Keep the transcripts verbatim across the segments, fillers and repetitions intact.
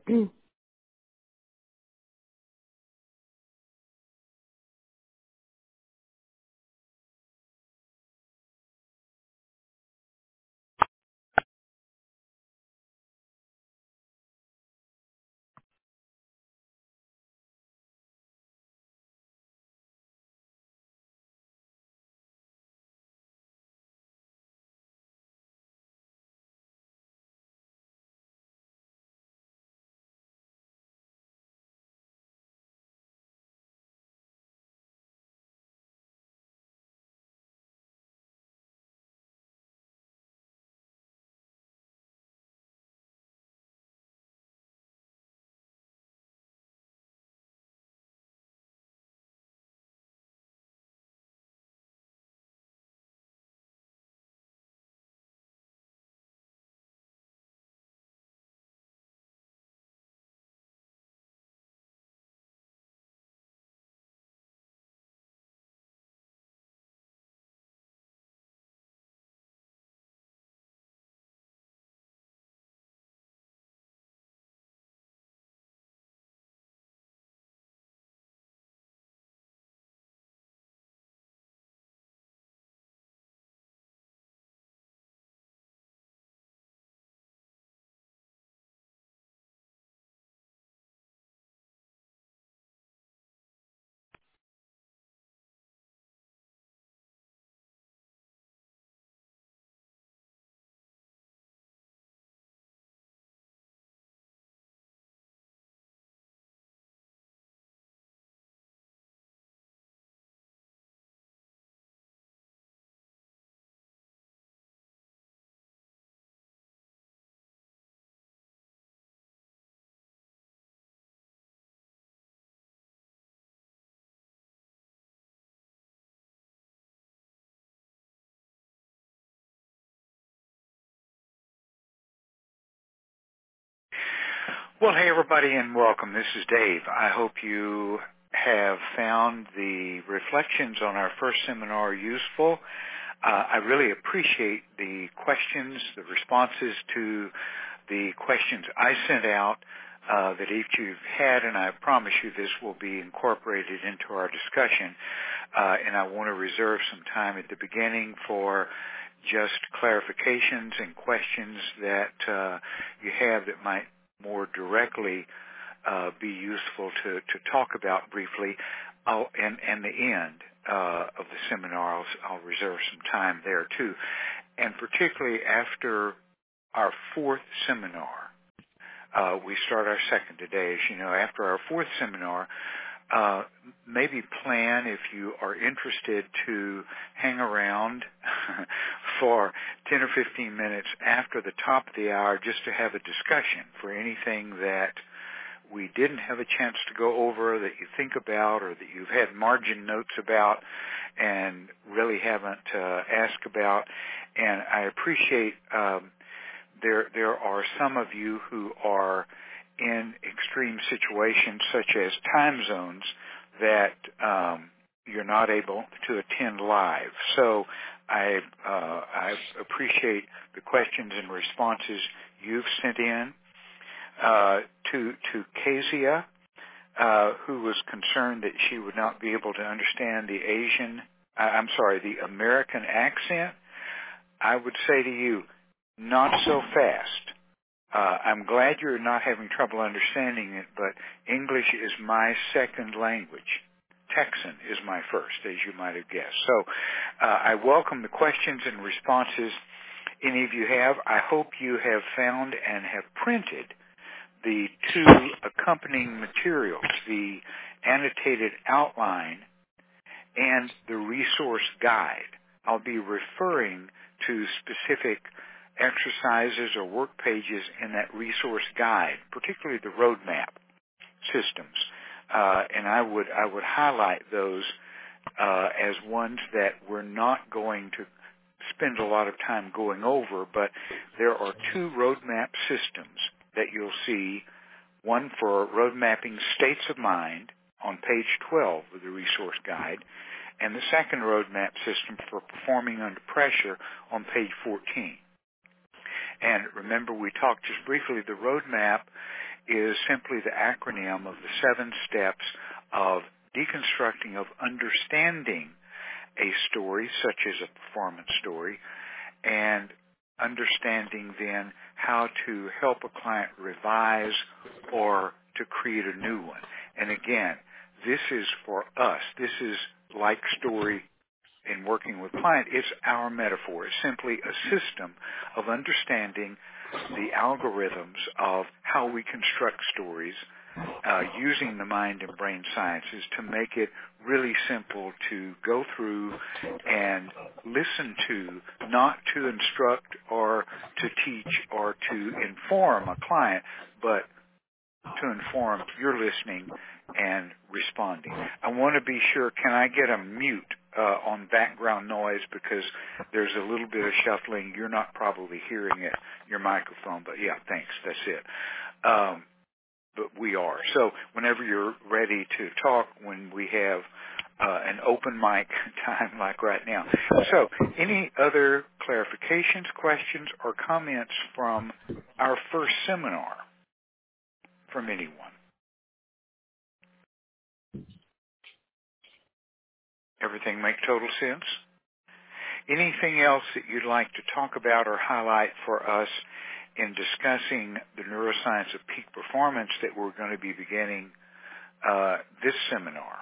Well, hey everybody and welcome. This is Dave. I hope you have found the reflections on our first seminar useful. Uh, I really appreciate the questions, the responses to the questions I sent out uh, that each you've had, and I promise you this will be incorporated into our discussion. Uh, and I want to reserve some time at the beginning for just clarifications and questions that uh, you have that might more directly uh, be useful to, to talk about briefly. I'll, and, and the end uh, of the seminar, I'll, I'll reserve some time there too. And particularly after our fourth seminar, uh, we start our second today. As you know, after our fourth seminar, uh, maybe plan, if you are interested, to hang around for ten or fifteen minutes after the top of the hour just to have a discussion for anything that we didn't have a chance to go over, that you think about, or that you've had margin notes about and really haven't uh, asked about. And I appreciate um, there there are some of you who are in extreme situations such as time zones that um, you're not able to attend live. So I uh, I appreciate the questions and responses you've sent in. Uh, to to Kezia, uh, who was concerned that she would not be able to understand the Asian, uh, I'm sorry, the American accent, I would say to you, not so fast. Uh, I'm glad you're not having trouble understanding it, but English is my second language. Texan is my first, as you might have guessed. So uh, I welcome the questions and responses any of you have. I hope you have found and have printed the two accompanying materials, the annotated outline and the resource guide. I'll be referring to specific exercises or work pages in that resource guide, particularly the roadmap systems. Uh, and I would I would highlight those uh, as ones that we're not going to spend a lot of time going over, but there are two roadmap systems that you'll see, one for road mapping states of mind on page twelve of the resource guide, and the second roadmap system for performing under pressure on page fourteen. And remember, we talked just briefly, the roadmap is simply the acronym of the seven steps of deconstructing, of understanding a story, such as a performance story, and understanding then how to help a client revise or to create a new one. And again, this is for us. This is like story in working with client. It's our metaphor. It's simply a system of understanding the algorithms of how we construct stories uh, using the mind and brain sciences to make it really simple to go through and listen to, not to instruct or to teach or to inform a client, but to inform your listening and responding. I want to be sure, can I get a mute uh, on background noise, because there's a little bit of shuffling. You're not probably hearing it, your microphone, but yeah, thanks, that's it. Um, but we are. So whenever you're ready to talk, when we have uh, an open mic time like right now. So any other clarifications, questions, or comments from our first seminar from anyone? Everything make total sense? Anything else that you'd like to talk about or highlight for us in discussing the neuroscience of peak performance that we're going to be beginning uh, this seminar?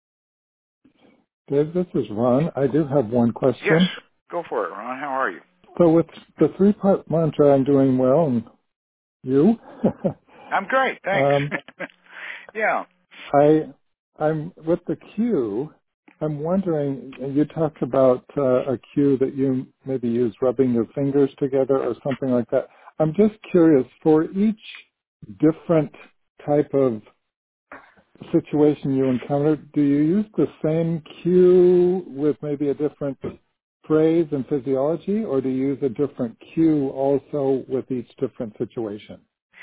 Dave, this is Ron. I do have one question. Yes, go for it, Ron. How are you? So with the three-part mantra, I'm doing well, and you? I'm great, thanks. Um, yeah. I, I'm with the cue. I'm wondering, you talked about uh, a cue that you maybe use rubbing your fingers together or something like that. I'm just curious, for each different type of situation you encounter, do you use the same cue with maybe a different phrase and physiology, or do you use a different cue also with each different situation?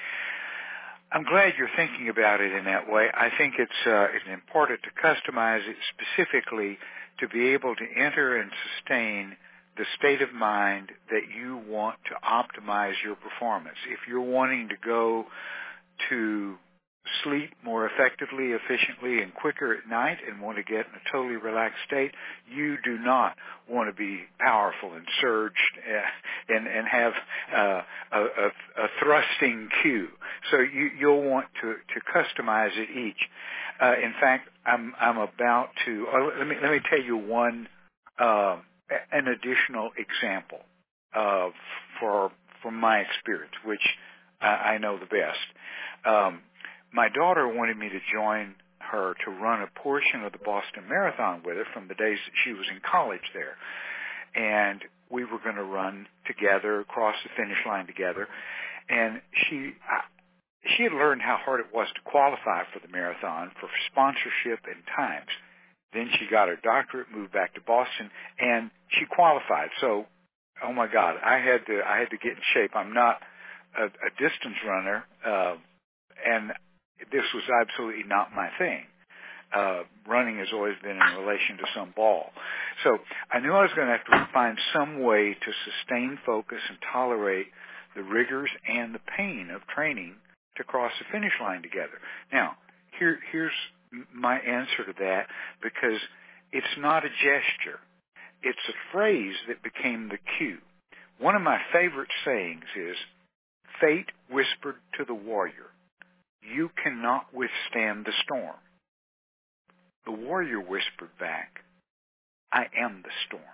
I'm glad you're thinking about it in that way. I think it's, uh, it's important to customize it specifically to be able to enter and sustain the state of mind that you want to optimize your performance. If you're wanting to go to sleep more effectively, efficiently, and quicker at night and want to get in a totally relaxed state, you do not want to be powerful and surged uh, and, and have uh, a, a, a thrusting cue. So you, you'll want to, to customize it each. Uh, in fact, I'm, I'm about to, uh, let me, let me tell you one, uh, an additional example uh, for, from my experience, which I, I know the best. Um, my daughter wanted me to join her to run a portion of the Boston Marathon with her from the days that she was in college there. And we were going to run together, across the finish line together. And she I, she had learned how hard it was to qualify for the marathon, for sponsorship and times. Then she got her doctorate, moved back to Boston, and she qualified. So, oh my God, I had to I had to get in shape. I'm not a, a distance runner, uh, and this was absolutely not my thing. Uh, running has always been in relation to some ball. So I knew I was going to have to find some way to sustain focus and tolerate the rigors and the pain of training to cross the finish line together. Now, here, here's my answer to that, because it's not a gesture. It's a phrase that became the cue. One of my favorite sayings is, "Fate whispered to the warrior, you cannot withstand the storm." The warrior whispered back, "I am the storm."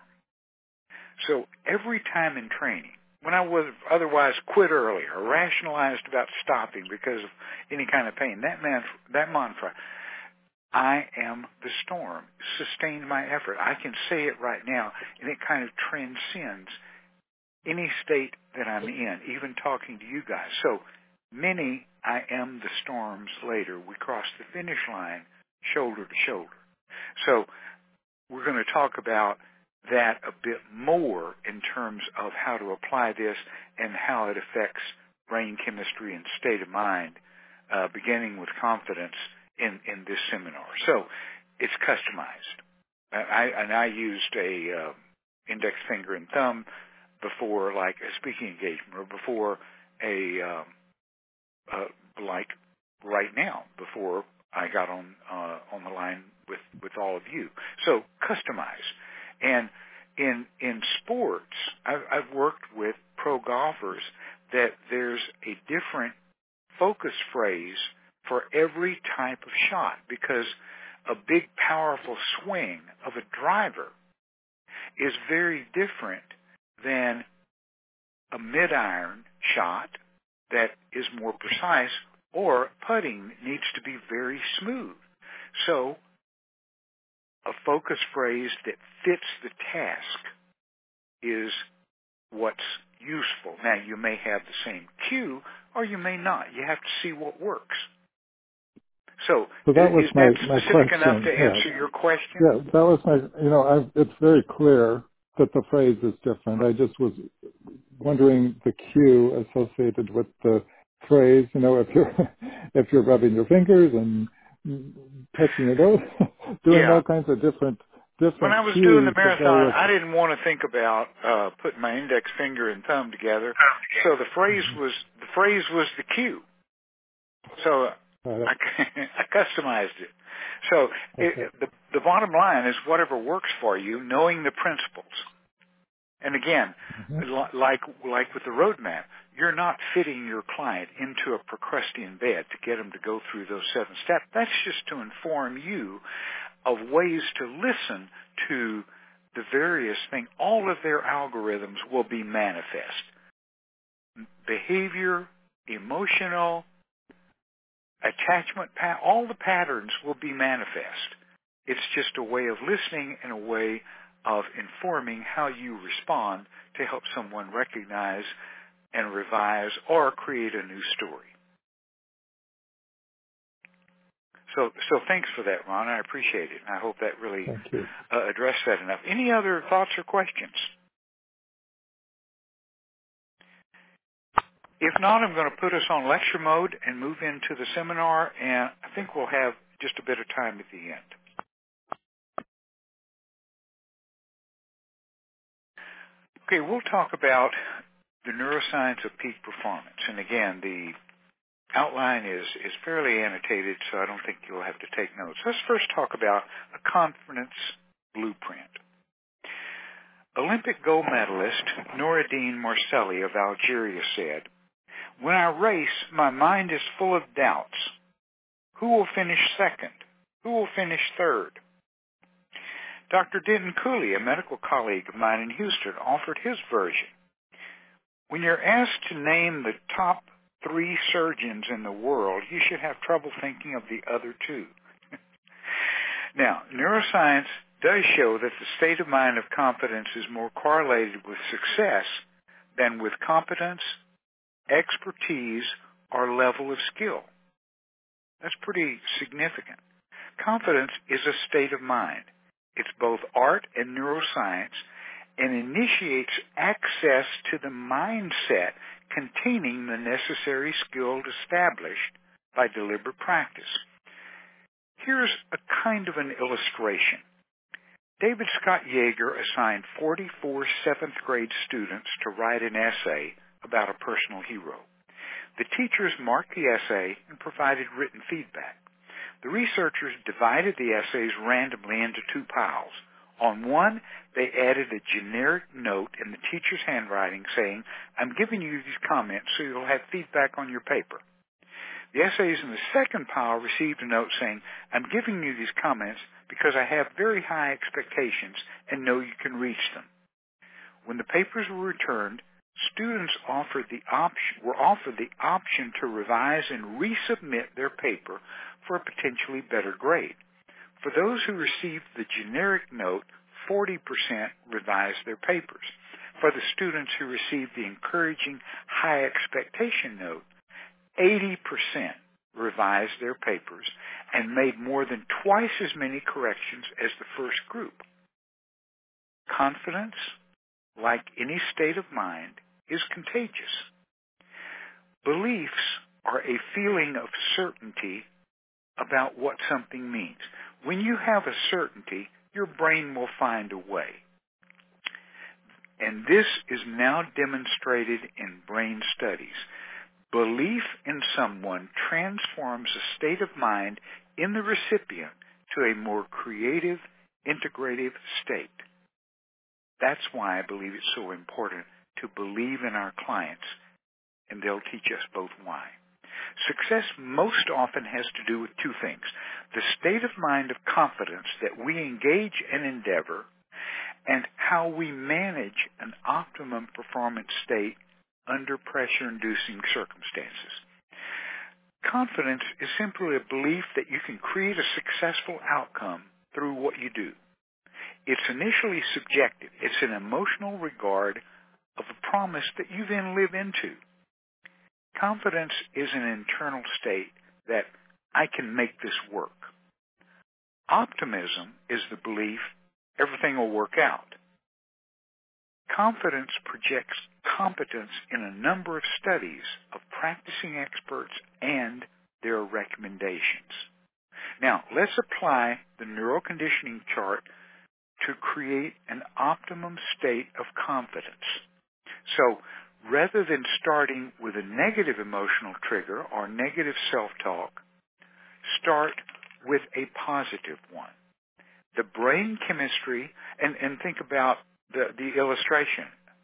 So every time in training, when I would have otherwise quit early or rationalized about stopping because of any kind of pain, that, man, that mantra, "I am the storm," sustained my effort. I can say it right now, and it kind of transcends any state that I'm in, even talking to you guys. So many "I am the storms" later, we cross the finish line shoulder to shoulder. So we're going to talk about that a bit more in terms of how to apply this and how it affects brain chemistry and state of mind, uh, beginning with confidence in, in this seminar. So it's customized. I, and I used a uh, index finger and thumb before, like a speaking engagement, or before a um, uh, like right now before I got on uh, on the line with, with all of you. So customize. And in in sports, I've, I've worked with pro golfers that there's a different focus phrase for every type of shot, because a big, powerful swing of a driver is very different than a mid-iron shot that is more precise, or putting needs to be very smooth. So a focus phrase that fits the task is what's useful. Now, you may have the same cue, or you may not. You have to see what works. So, so that was is my, that my specific question. enough to Yeah. answer your question? Yeah, that was my, you know, I, it's very clear that the phrase is different. I just was wondering the cue associated with the phrase, you know, if you're, if you're rubbing your fingers and touching your nose, doing Yeah. all kinds of different, When different I was doing the cues to go marathon, with. I didn't want to think about uh, putting my index finger and thumb together. So the phrase was the phrase was the cue. So Uh, I, I customized it. So okay. it, the the bottom line is whatever works for you, knowing the principles. And again, Mm-hmm. li- like like with the roadmap, you're not fitting your client into a Procrustean bed to get them to go through those seven steps. That's just to inform you of ways to listen to the various things. All of their algorithms will be manifest. Behavior, emotional, attachment, pa- all the patterns will be manifest. It's just a way of listening and a way of informing how you respond to help someone recognize and revise or create a new story. So, so thanks for that, Ron. I appreciate it. And I hope that really Thank you. uh, addressed that enough. Any other thoughts or questions? If not, I'm going to put us on lecture mode and move into the seminar, and I think we'll have just a bit of time at the end. Okay, we'll talk about the neuroscience of peak performance. And again, the outline is, is fairly annotated, so I don't think you'll have to take notes. Let's first talk about a confidence blueprint. Olympic gold medalist Noureddine Marcelli of Algeria said, "When I race, my mind is full of doubts. Who will finish second? Who will finish third?" Doctor Denton Cooley, a medical colleague of mine in Houston, offered his version. "When you're asked to name the top three surgeons in the world, you should have trouble thinking of the other two." Now, neuroscience does show that the state of mind of confidence is more correlated with success than with competence, expertise, or level of skill. That's pretty significant. Confidence is a state of mind. It's both art and neuroscience, and initiates access to the mindset containing the necessary skill established by deliberate practice. Here's a kind of an illustration. David Scott Yeager assigned forty-four seventh grade students to write an essay about a personal hero. The teachers marked the essay and provided written feedback. The researchers divided the essays randomly into two piles. On one, they added a generic note in the teacher's handwriting saying, "I'm giving you these comments so you'll have feedback on your paper." The essays in the second pile received a note saying, "I'm giving you these comments because I have very high expectations and know you can reach them." When the papers were returned, students offered the option, were offered the option to revise and resubmit their paper for a potentially better grade. For those who received the generic note, forty percent revised their papers. For the students who received the encouraging high expectation note, eighty percent revised their papers and made more than twice as many corrections as the first group. Confidence, like any state of mind, is contagious. Beliefs are a feeling of certainty about what something means. When you have a certainty, your brain will find a way. And this is now demonstrated in brain studies. Belief in someone transforms a state of mind in the recipient to a more creative, integrative state. That's why I believe it's so important to believe in our clients, and they'll teach us both why. Success most often has to do with two things: the state of mind of confidence that we engage and endeavor, and how we manage an optimum performance state under pressure-inducing circumstances. Confidence is simply a belief that you can create a successful outcome through what you do. It's initially subjective. It's an emotional regard of a promise that you then live into. Confidence is an internal state that I can make this work. Optimism is the belief everything will work out. Confidence projects competence in a number of studies of practicing experts and their recommendations. Now, let's apply the neuroconditioning chart to create an optimum state of confidence. So, rather than starting with a negative emotional trigger or negative self-talk, start with a positive one. The brain chemistry, and, and think about the, the illustration.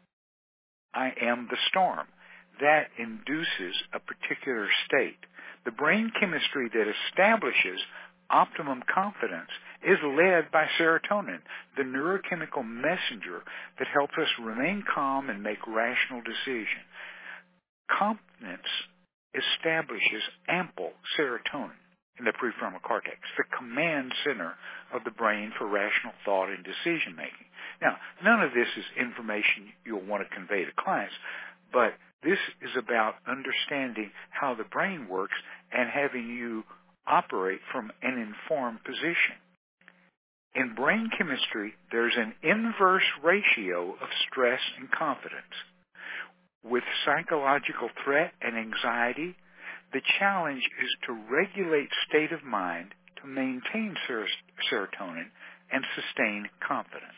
I am the storm. That induces a particular state. The brain chemistry that establishes optimum confidence is led by serotonin, the neurochemical messenger that helps us remain calm and make rational decisions. Confidence establishes ample serotonin in the prefrontal cortex, the command center of the brain for rational thought and decision making. Now, none of this is information you'll want to convey to clients, but this is about understanding how the brain works and having you operate from an informed position. In brain chemistry, there's an inverse ratio of stress and confidence. With psychological threat and anxiety, the challenge is to regulate state of mind to maintain ser- serotonin and sustain confidence.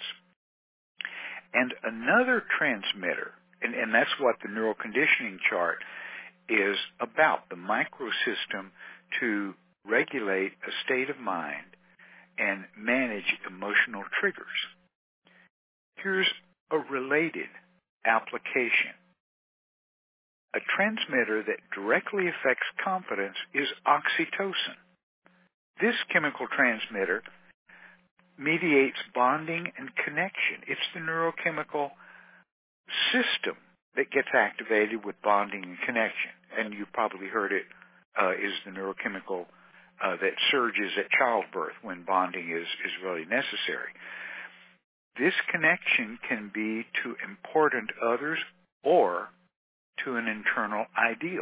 And another transmitter, and, and that's what the neuroconditioning chart is about, the microsystem to regulate a state of mind and manage emotional triggers. Here's a related application. A transmitter that directly affects confidence is oxytocin. This chemical transmitter mediates bonding and connection. It's the neurochemical system that gets activated with bonding and connection. And you've probably heard it uh, is the neurochemical uh, that surges at childbirth when bonding is, is really necessary. This connection can be to important others or to an internal ideal.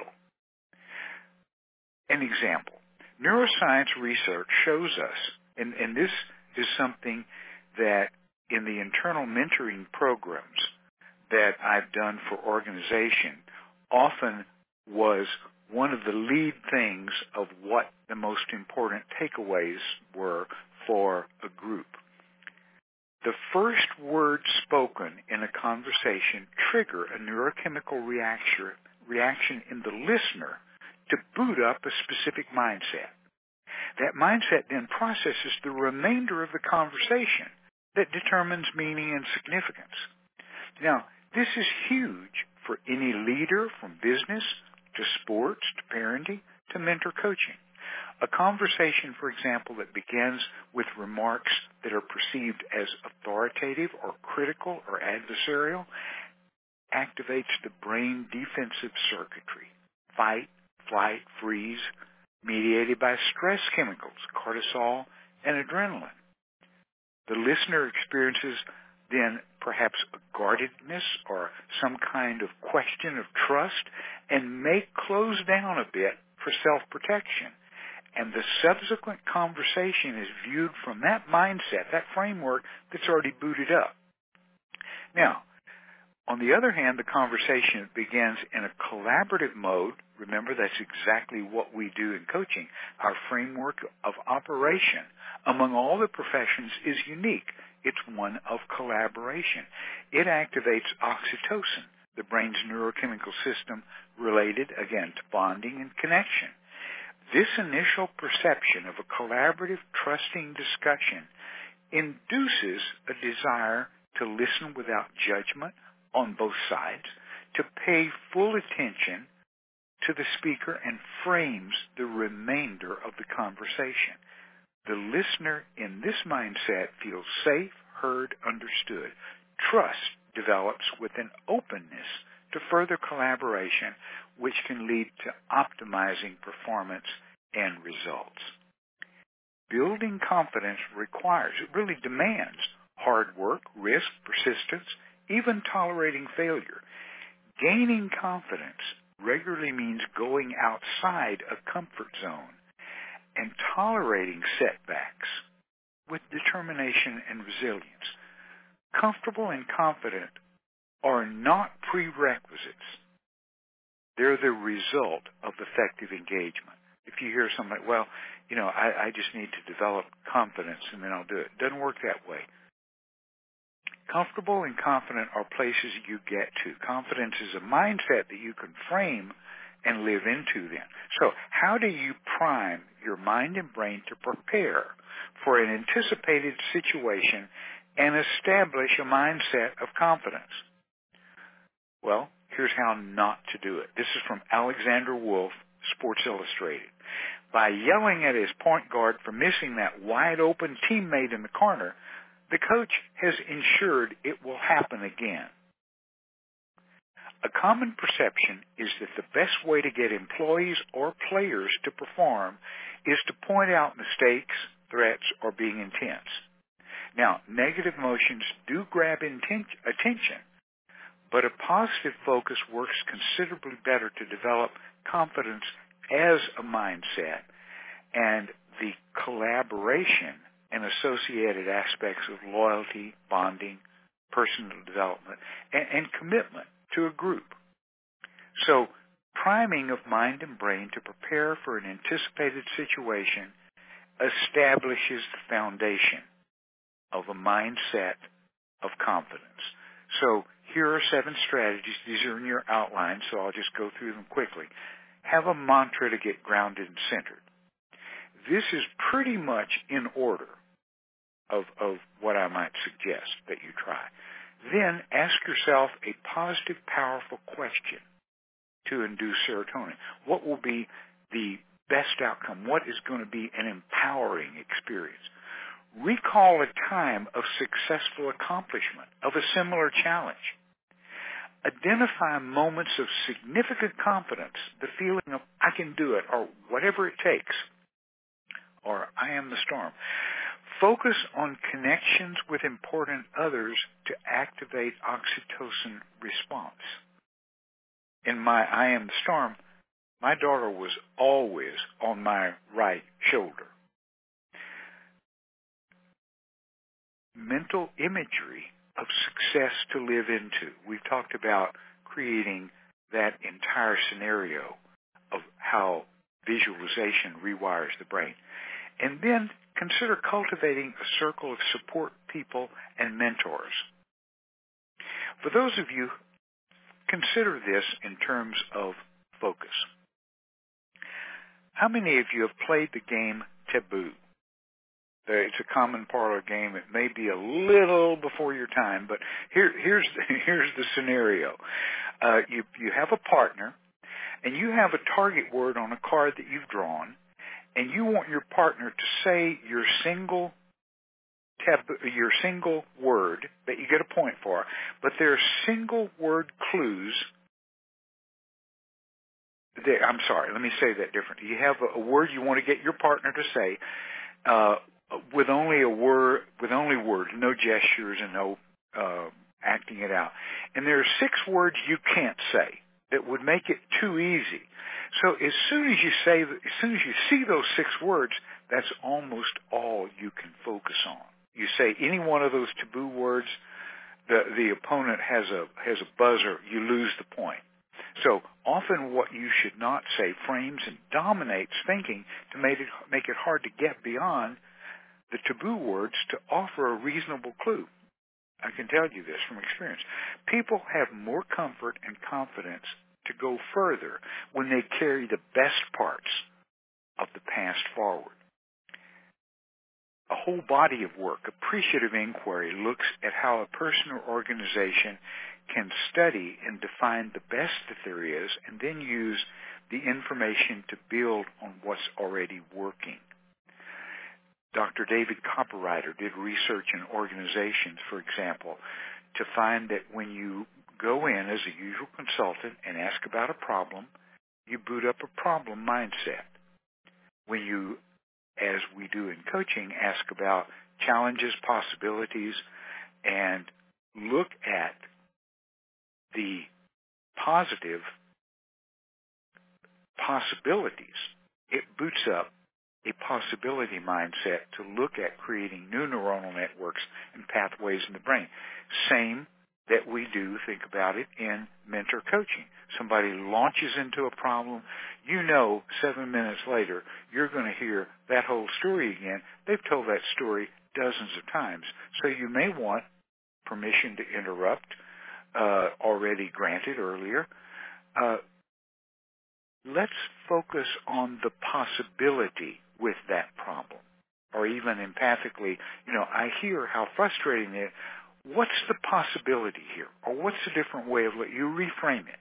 An example, neuroscience research shows us, and, and this is something that in the internal mentoring programs that I've done for organization often was one of the lead things of what the most important takeaways were for a group. The first words spoken in a conversation trigger a neurochemical reaction, reaction in the listener to boot up a specific mindset. That mindset then processes the remainder of the conversation that determines meaning and significance. Now, this is huge for any leader, from business to sports to parenting to mentor coaching. A conversation, for example, that begins with remarks that are perceived as authoritative or critical or adversarial activates the brain defensive circuitry, fight, flight, freeze, mediated by stress chemicals, cortisol, and adrenaline. The listener experiences then perhaps a guardedness or some kind of question of trust and may close down a bit for self-protection. And the subsequent conversation is viewed from that mindset, that framework that's already booted up. Now, on the other hand, the conversation begins in a collaborative mode. Remember, that's exactly what we do in coaching. Our framework of operation among all the professions is unique. It's one of collaboration. It activates oxytocin, the brain's neurochemical system related, again, to bonding and connection. This initial perception of a collaborative, trusting discussion induces a desire to listen without judgment on both sides, to pay full attention to the speaker, and frames the remainder of the conversation. The listener in this mindset feels safe, heard, understood. Trust develops with an openness to further collaboration, which can lead to optimizing performance and results. Building confidence requires, it really demands hard work, risk, persistence, even tolerating failure. Gaining confidence regularly means going outside a comfort zone and tolerating setbacks with determination and resilience. Comfortable and confident are not prerequisites. They're the result of effective engagement. If you hear something like, well, you know, I, I just need to develop confidence and then I'll do it. It doesn't work that way. Comfortable and confident are places you get to. Confidence is a mindset that you can frame and live into then. So how do you prime your mind and brain to prepare for an anticipated situation and establish a mindset of confidence? Well, here's how not to do it. This is from Alexander Wolf, Sports Illustrated. By yelling at his point guard for missing that wide-open teammate in the corner, the coach has ensured it will happen again. A common perception is that the best way to get employees or players to perform is to point out mistakes, threats, or being intense. Now, negative emotions do grab inten- attention, but a positive focus works considerably better to develop confidence as a mindset and the collaboration and associated aspects of loyalty, bonding, personal development, and, and commitment to a group. So, priming of mind and brain to prepare for an anticipated situation establishes the foundation of a mindset of confidence. So, here are seven strategies. These are in your outline, so I'll just go through them quickly. Have a mantra to get grounded and centered. This is pretty much in order of, of what I might suggest that you try. Then ask yourself a positive, powerful question to induce serotonin. What will be the best outcome? What is going to be an empowering experience? Recall a time of successful accomplishment of a similar challenge. Identify moments of significant confidence, the feeling of I can do it, or whatever it takes, or I am the storm. Focus on connections with important others to activate oxytocin response. In my I am the storm, my daughter was always on my right shoulder. Mental imagery of success to live into. We've talked about creating that entire scenario of how visualization rewires the brain. And then consider cultivating a circle of support people and mentors. For those of you, consider this in terms of focus. How many of you have played the game Taboo? It's a common parlor game. It may be a little before your time, but here, here's the, here's the scenario. Uh, you you have a partner, and you have a target word on a card that you've drawn, and you want your partner to say your single taboo, your single word that you get a point for, but there are single word clues. There, I'm sorry, let me say that differently. You have a, a word you want to get your partner to say. Uh, with only a word, with only words, no gestures and no uh, acting it out. And there are six words you can't say that would make it too easy. So as soon as you say, as soon as you see those six words, that's almost all you can focus on. You say any one of those taboo words, the the opponent has a has a buzzer. You lose the point. So often what you should not say frames and dominates thinking to make it make it hard to get beyond the taboo words to offer a reasonable clue. I can tell you this from experience. People have more comfort and confidence to go further when they carry the best parts of the past forward. A whole body of work, appreciative inquiry, looks at how a person or organization can study and define the best that there is and then use the information to build on what's already working. Doctor David Copperrider did research in organizations, for example, to find that when you go in as a usual consultant and ask about a problem, you boot up a problem mindset. When you, as we do in coaching, ask about challenges, possibilities, and look at the positive possibilities, it boots up a possibility mindset to look at creating new neuronal networks and pathways in the brain. Same that we do, think about it, in mentor coaching. Somebody launches into a problem, you know seven minutes later you're going to hear that whole story again. They've told that story dozens of times. So you may want permission to interrupt, uh, already granted earlier. Uh, let's focus on the possibility with that problem. Or even empathically, you know, I hear how frustrating it is. What's the possibility here? Or what's a different way of let you reframe it?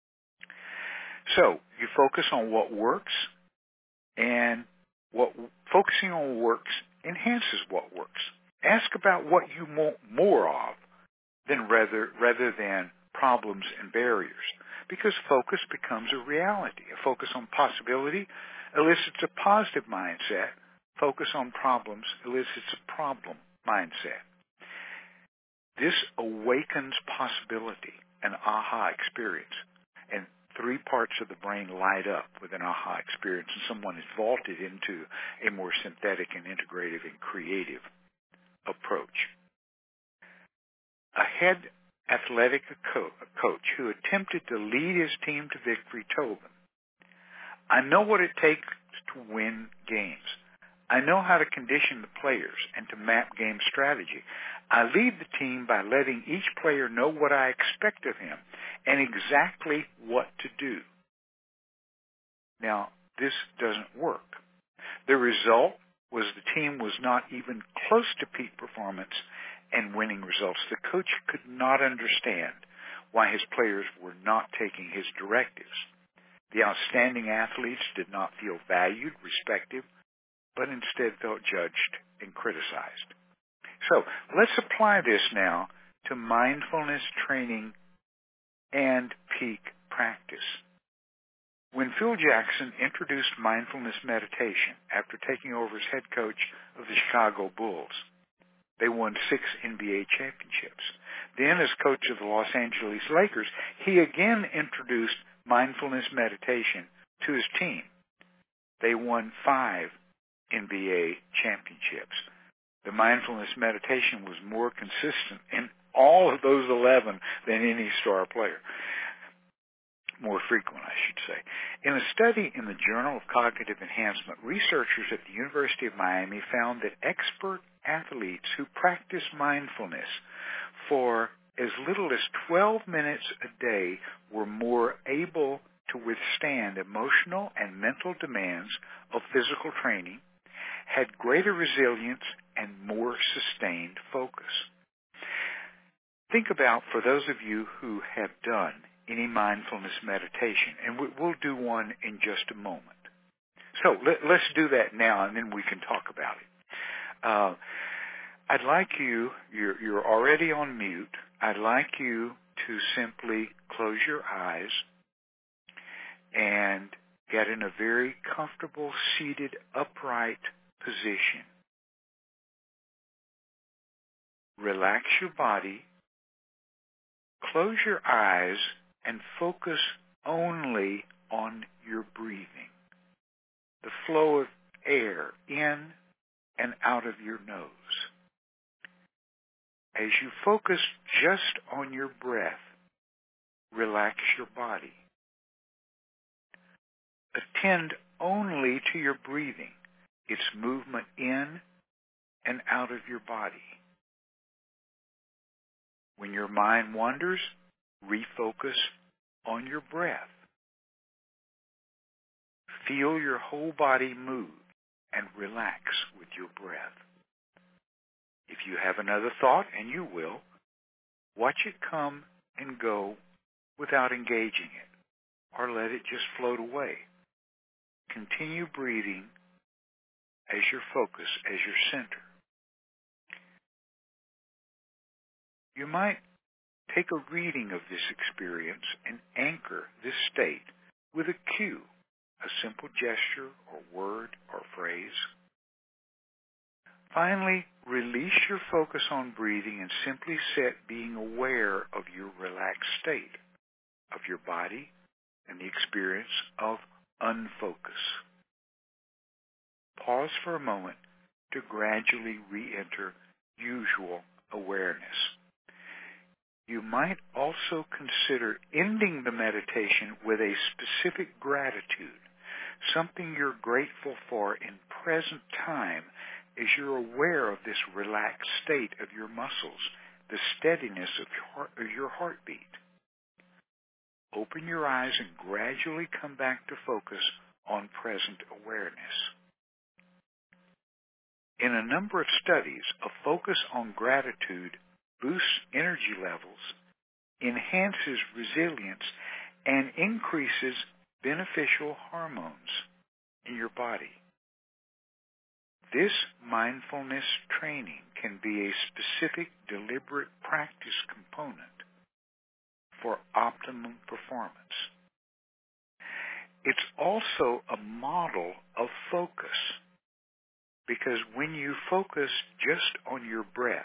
So you focus on what works, and what focusing on what works enhances what works. Ask about what you want more of than rather rather than problems and barriers, because focus becomes a reality. A focus on possibility elicits a positive mindset. Focus on problems elicits a problem mindset. This awakens possibility, an aha experience, and three parts of the brain light up with an aha experience, and someone is vaulted into a more synthetic and integrative and creative approach. A head athletic co- coach who attempted to lead his team to victory told them, I know what it takes to win games. I know how to condition the players and to map game strategy. I lead the team by letting each player know what I expect of him and exactly what to do. Now, this doesn't work. The result was the team was not even close to peak performance and winning results. The coach could not understand why his players were not taking his directives. The outstanding athletes did not feel valued, respected, but instead felt judged and criticized. So let's apply this now to mindfulness training and peak practice. When Phil Jackson introduced mindfulness meditation after taking over as head coach of the Chicago Bulls, they won six N B A championships. Then, as coach of the Los Angeles Lakers, he again introduced mindfulness meditation to his team. They won five N B A championships. The mindfulness meditation was more consistent in all of those eleven than any star player. More frequent, I should say. In a study in the Journal of Cognitive Enhancement, researchers at the University of Miami found that expert athletes who practice mindfulness for as little as twelve minutes a day were more able to withstand emotional and mental demands of physical training, had greater resilience, and more sustained focus. Think about, for those of you who have done any mindfulness meditation, and we'll do one in just a moment. So let, let's do that now, and then we can talk about it. Uh, I'd like you, you're, you're already on mute, I'd like you to simply close your eyes and get in a very comfortable, seated, upright position. Relax your body, close your eyes, and focus only on your breathing, the flow of air in and out of your nose. As you focus just on your breath, relax your body. Attend only to your breathing, its movement in and out of your body. When your mind wanders, refocus on your breath. Feel your whole body move and relax with your breath. If you have another thought, and you will, watch it come and go without engaging it, or let it just float away. Continue breathing as your focus, as your center. You might take a reading of this experience and anchor this state with a cue, a simple gesture or word or phrase. Finally, release your focus on breathing and simply sit being aware of your relaxed state, of your body, and the experience of unfocus. Pause for a moment to gradually re-enter usual awareness. You might also consider ending the meditation with a specific gratitude, something you're grateful for in present time as you're aware of this relaxed state of your muscles, the steadiness of your, heart, of your heartbeat. Open your eyes and gradually come back to focus on present awareness. In a number of studies, a focus on gratitude boosts energy levels, enhances resilience, and increases beneficial hormones in your body. This mindfulness training can be a specific, deliberate practice component for optimum performance. It's also a model of focus, because when you focus just on your breath,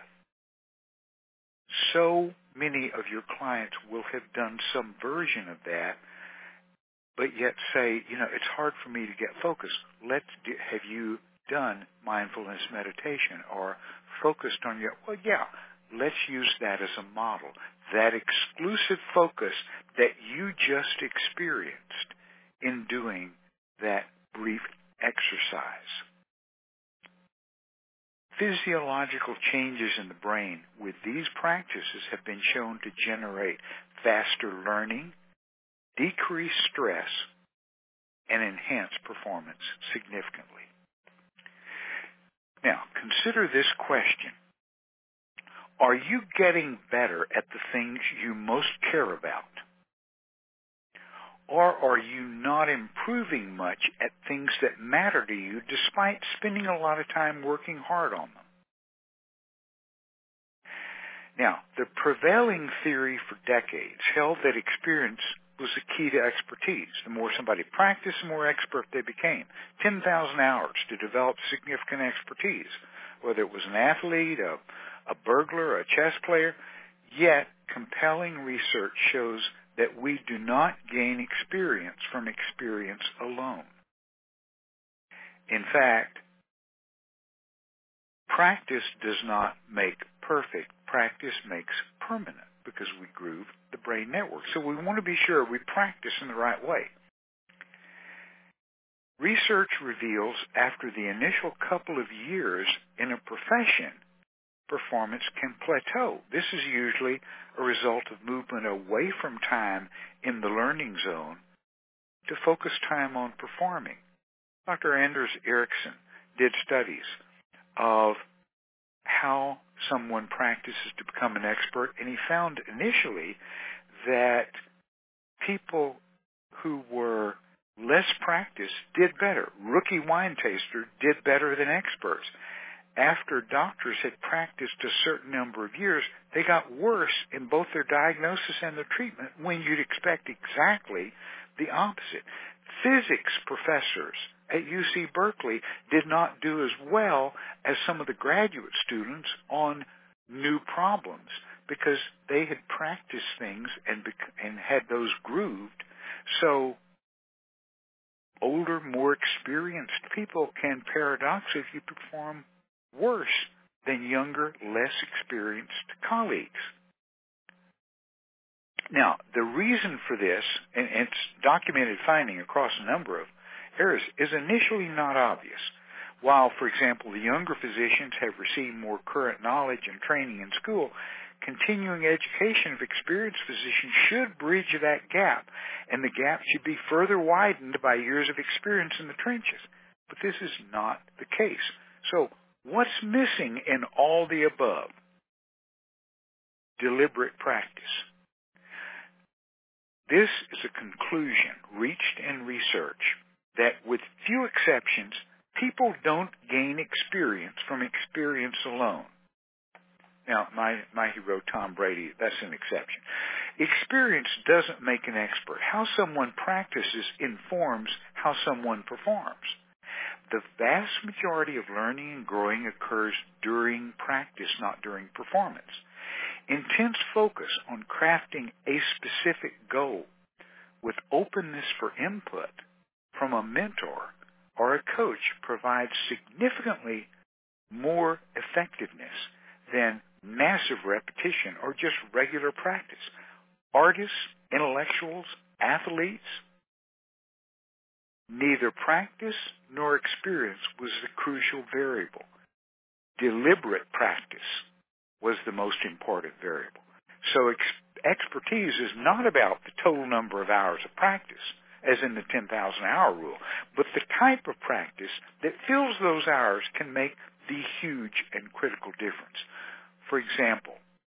so many of your clients will have done some version of that, but yet say, you know, it's hard for me to get focused. Let's do, have you done mindfulness meditation or focused on your, well, yeah, let's use that as a model. That exclusive focus that you just experienced in doing that brief exercise. Physiological changes in the brain with these practices have been shown to generate faster learning, decrease stress, and enhance performance significantly. Now, consider this question. Are you getting better at the things you most care about? Or are you not improving much at things that matter to you despite spending a lot of time working hard on them? Now, the prevailing theory for decades held that experience was the key to expertise. The more somebody practiced, the more expert they became. ten thousand hours to develop significant expertise, whether it was an athlete, a, a burglar, a chess player. Yet, compelling research shows that we do not gain experience from experience alone. In fact, practice does not make perfect. Practice makes permanent, because we groove the brain network. So we want to be sure we practice in the right way. Research reveals after the initial couple of years in a profession, performance can plateau. This is usually a result of movement away from time in the learning zone to focus time on performing. Doctor Anders Ericsson did studies of how someone practices to become an expert, and he found initially that people who were less practiced did better. Rookie wine taster did better than experts. After doctors had practiced a certain number of years, they got worse in both their diagnosis and their treatment, when you'd expect exactly the opposite. Physics professors at U C Berkeley did not do as well as some of the graduate students on new problems, because they had practiced things and and had those grooved. So older, more experienced people can paradoxically perform worse than younger, less experienced colleagues. Now, the reason for this, and it's documented finding across a number of areas, is initially not obvious. While, for example, the younger physicians have received more current knowledge and training in school, Continuing education of experienced physicians should bridge that gap, and the gap should be further widened by years of experience in the trenches. But this is not the case. So what's missing in all the above? Deliberate practice. This is a conclusion reached in research that with few exceptions, people don't gain experience from experience alone. Now, my, my hero, Tom Brady, that's an exception. Experience doesn't make an expert. How someone practices informs how someone performs. The vast majority of learning and growing occurs during practice, not during performance. Intense focus on crafting a specific goal with openness for input from a mentor or a coach provides significantly more effectiveness than massive repetition or just regular practice. Artists, intellectuals, athletes, neither practice nor experience was the crucial variable. Deliberate practice was the most important variable. So ex- expertise is not about the total number of hours of practice, as in the ten thousand hour rule, but the type of practice that fills those hours can make the huge and critical difference. For example,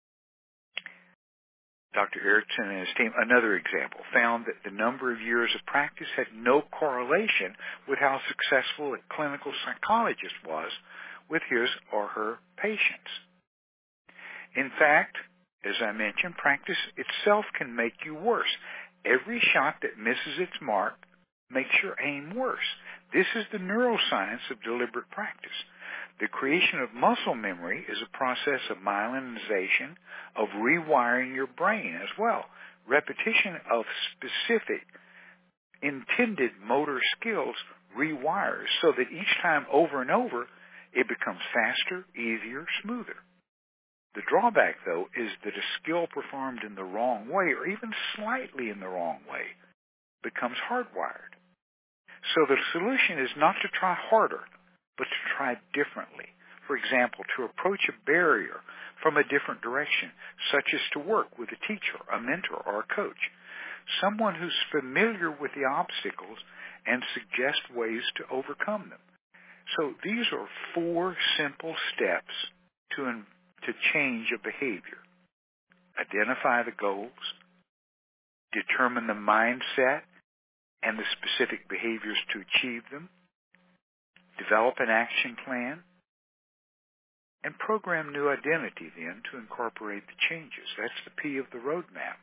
Doctor Erickson and his team, another example, found that the number of years of practice had no correlation with how successful a clinical psychologist was with his or her patients. In fact, as I mentioned, practice itself can make you worse. Every shot that misses its mark makes your aim worse. This is the neuroscience of deliberate practice. The creation of muscle memory is a process of myelinization, of rewiring your brain as well. Repetition of specific intended motor skills rewires so that each time over and over it becomes faster, easier, smoother. The drawback, though, is that a skill performed in the wrong way, or even slightly in the wrong way, becomes hardwired. So the solution is not to try harder, but to try differently. For example, to approach a barrier from a different direction, such as to work with a teacher, a mentor, or a coach, someone who's familiar with the obstacles and suggest ways to overcome them. So these are four simple steps to in, to change a behavior. Identify the goals, determine the mindset and the specific behaviors to achieve them, develop an action plan, and program new identity then to incorporate the changes. That's the P of the roadmap.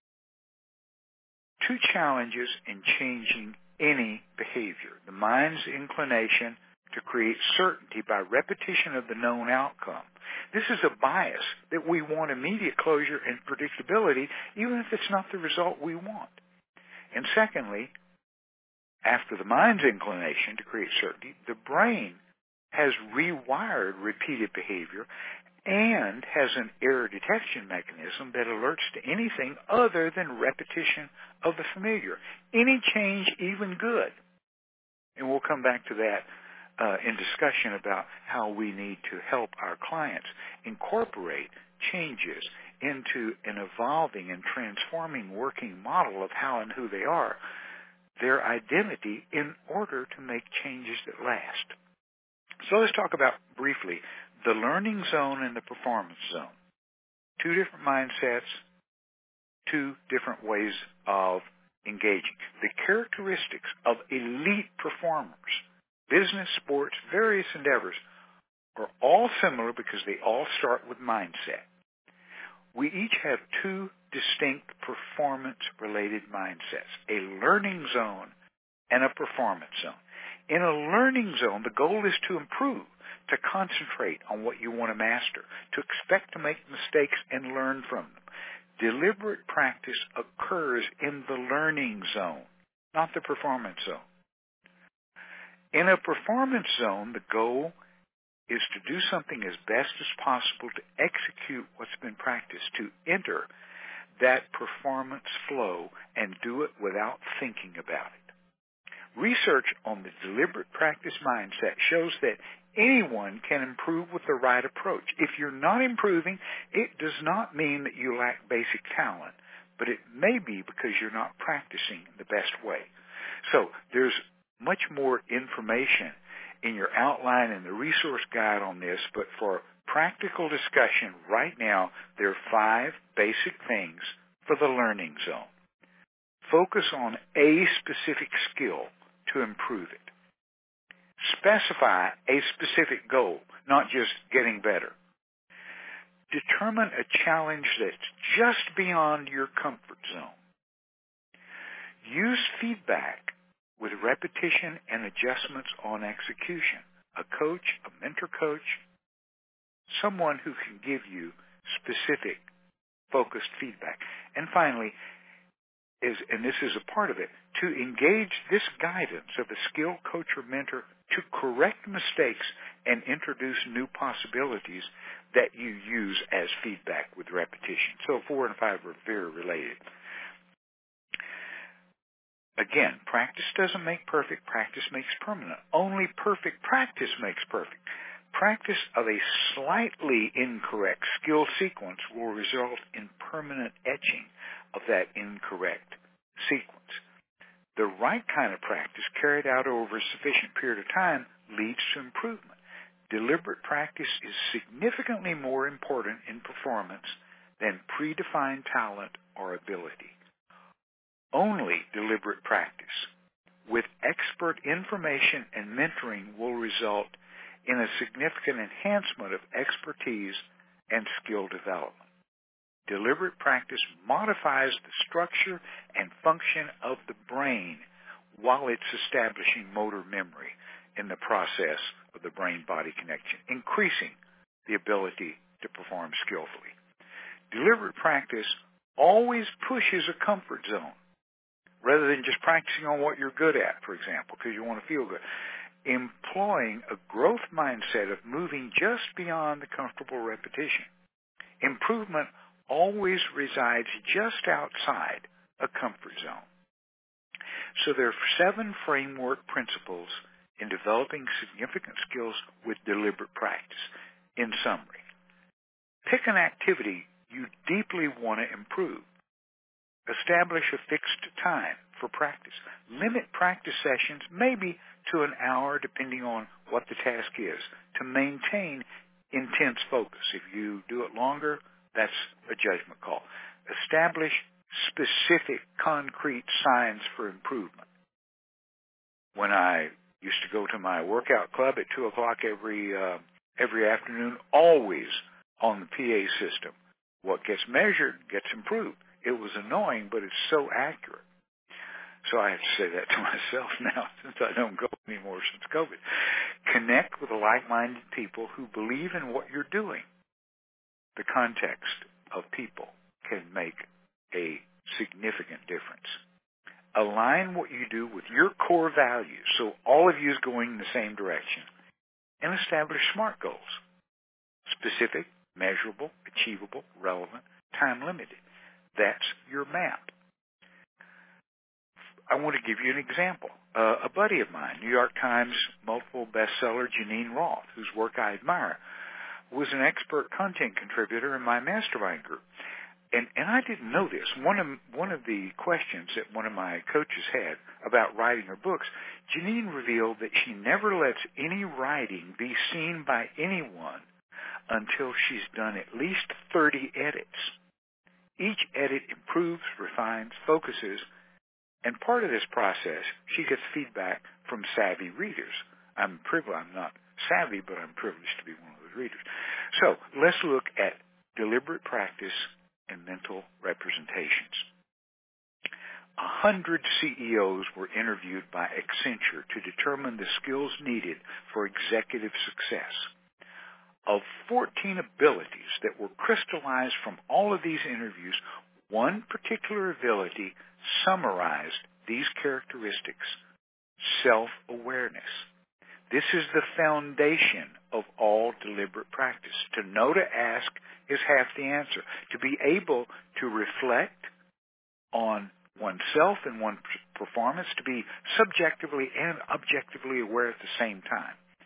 Two challenges in changing any behavior. The mind's inclination to create certainty by repetition of the known outcome. This is a bias that we want immediate closure and predictability, even if it's not the result we want. And secondly, after the mind's inclination to create certainty, the brain has rewired repeated behavior and has an error detection mechanism that alerts to anything other than repetition of the familiar. Any change, even good. And we'll come back to that uh, in discussion about how we need to help our clients incorporate changes into an evolving and transforming working model of how and who they are, their identity, in order to make changes that last. So let's talk about briefly the learning zone and the performance zone. Two different mindsets, two different ways of engaging. The characteristics of elite performers, business, sports, various endeavors, are all similar because they all start with mindset. We each have two distinct performance-related mindsets, a learning zone and a performance zone. In a learning zone, the goal is to improve, to concentrate on what you want to master, to expect to make mistakes and learn from them. Deliberate practice occurs in the learning zone, not the performance zone. In a performance zone, the goal is to do something as best as possible to execute what's been practiced, to enter that performance flow and do it without thinking about it. Research on the deliberate practice mindset shows that Anyone can improve with the right approach. If you're not improving, it does not mean that you lack basic talent, but it may be because you're not practicing the best way. So there's much more information in your outline and the resource guide on this, but for practical discussion right now, there are five basic things for the learning zone. Focus on a specific skill to improve it. Specify a specific goal, not just getting better. Determine a challenge that's just beyond your comfort zone. Use feedback with repetition and adjustments on execution. A coach, a mentor coach, someone who can give you specific, focused feedback. And finally, is, and this is a part of it, to engage this guidance of a skilled coach or mentor to correct mistakes and introduce new possibilities that you use as feedback with repetition. So four and five are very related. Again, practice doesn't make perfect. Practice makes permanent. Only perfect practice makes perfect. Practice of a slightly incorrect skill sequence will result in permanent etching of that incorrect sequence. The right kind of practice carried out over a sufficient period of time leads to improvement. Deliberate practice is significantly more important in performance than predefined talent or ability. Only deliberate practice with expert information and mentoring will result in a significant enhancement of expertise and skill development. Deliberate practice modifies the structure and function of the brain while it's establishing motor memory in the process of the brain-body connection, increasing the ability to perform skillfully. Deliberate practice always pushes a comfort zone rather than just practicing on what you're good at, for example, because you want to feel good. Employing a growth mindset of moving just beyond the comfortable repetition. Improvement always resides just outside a comfort zone. So there are seven framework principles in developing significant skills with deliberate practice. In summary, pick an activity you deeply want to improve. Establish a fixed time for practice. Limit practice sessions maybe to an hour depending on what the task is to maintain intense focus. If you do it longer, that's a judgment call. Establish specific concrete signs for improvement. When I used to go to my workout club at two o'clock every uh, every afternoon, always on the P A system, what gets measured gets improved. It was annoying, but it's so accurate. So I have to say that to myself now since I don't go anymore since COVID. Connect with like-minded people who believe in what you're doing. The context of people can make a significant difference. Align what you do with your core values so all of you is going in the same direction. And establish SMART goals. Specific, measurable, achievable, relevant, time-limited. That's your map. I want to give you an example. Uh, a buddy of mine, New York Times multiple bestseller Janine Roth, whose work I admire, was an expert content contributor in my mastermind group. And, and I didn't know this. One of, one of the questions that one of my coaches had about writing her books, Janine revealed that she never lets any writing be seen by anyone until she's done at least thirty edits. Each edit improves, refines, focuses, and part of this process, she gets feedback from savvy readers. I'm privileged. I'm not savvy, but I'm privileged to be one of those readers. So let's look at deliberate practice and mental representations. A hundred C E Os were interviewed by Accenture to determine the skills needed for executive success. Of fourteen abilities that were crystallized from all of these interviews, one particular ability summarized these characteristics: self-awareness. This is the foundation of all deliberate practice. To know to ask is half the answer. To be able to reflect on oneself and one's performance, to be subjectively and objectively aware at the same time.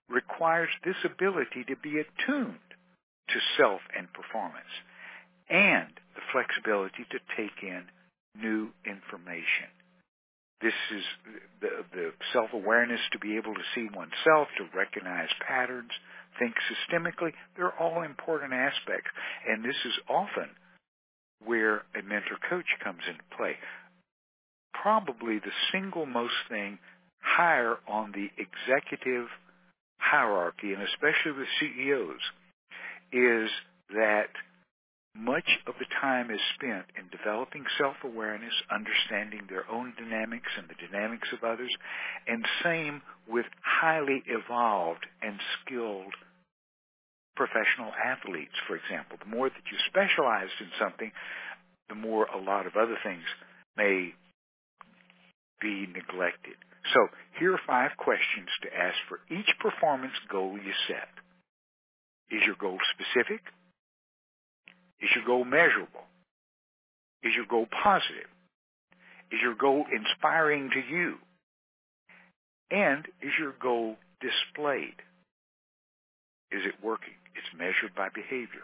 requires this ability to be attuned to self and performance, and the flexibility to take in new information. This is the, the self-awareness to be able to see oneself, to recognize patterns, think systemically. They're all important aspects, and this is often where a mentor-coach comes into play. Probably the single most thing higher on the executive hierarchy, and especially with C E Os, is that much of the time is spent in developing self-awareness, understanding their own dynamics and the dynamics of others, and same with highly evolved and skilled professional athletes, for example. The more that you specialize in something, the more a lot of other things may be neglected. So here are five questions to ask for each performance goal you set. Is your goal specific? Is your goal measurable? Is your goal positive? Is your goal inspiring to you? And is your goal displayed? Is it working? It's measured by behavior.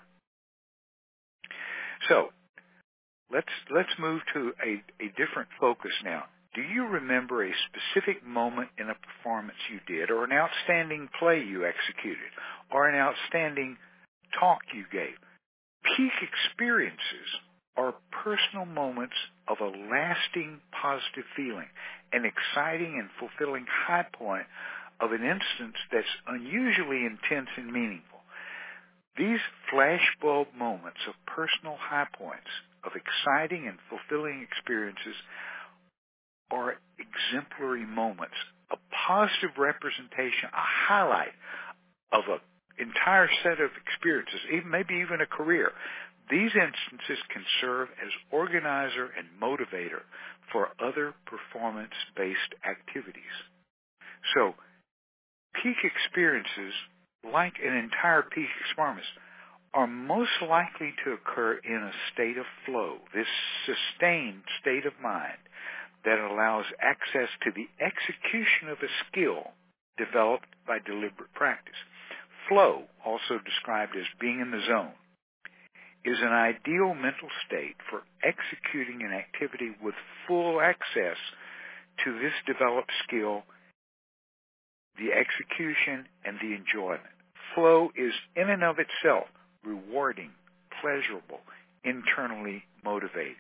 So let's let's move to a, a different focus now. Do you remember a specific moment in a performance you did, or an outstanding play you executed, or an outstanding talk you gave? Peak experiences are personal moments of a lasting positive feeling, an exciting and fulfilling high point of an instance that's unusually intense and meaningful. These flashbulb moments of personal high points, of exciting and fulfilling experiences, are exemplary moments, a positive representation, a highlight of an entire set of experiences, even maybe even a career. These instances can serve as organizer and motivator for other performance-based activities. So, peak experiences, like an entire peak performance, are most likely to occur in a state of flow, this sustained state of mind that allows access to the execution of a skill developed by deliberate practice. Flow, also described as being in the zone, is an ideal mental state for executing an activity with full access to this developed skill, the execution, and the enjoyment. Flow is in and of itself rewarding, pleasurable, internally motivated.